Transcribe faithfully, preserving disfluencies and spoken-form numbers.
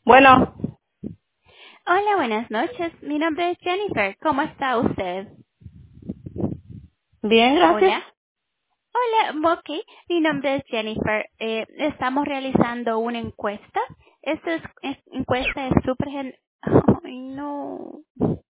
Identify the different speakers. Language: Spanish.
Speaker 1: Bueno,
Speaker 2: Hola, buenas noches. Mi nombre es Jennifer. ¿Cómo está usted?
Speaker 1: bien, gracias.
Speaker 2: Hola. Hola, ok. Mi nombre es Jennifer. Eh, estamos realizando una encuesta. Esta es- es- encuesta es súper gen... Ay, no.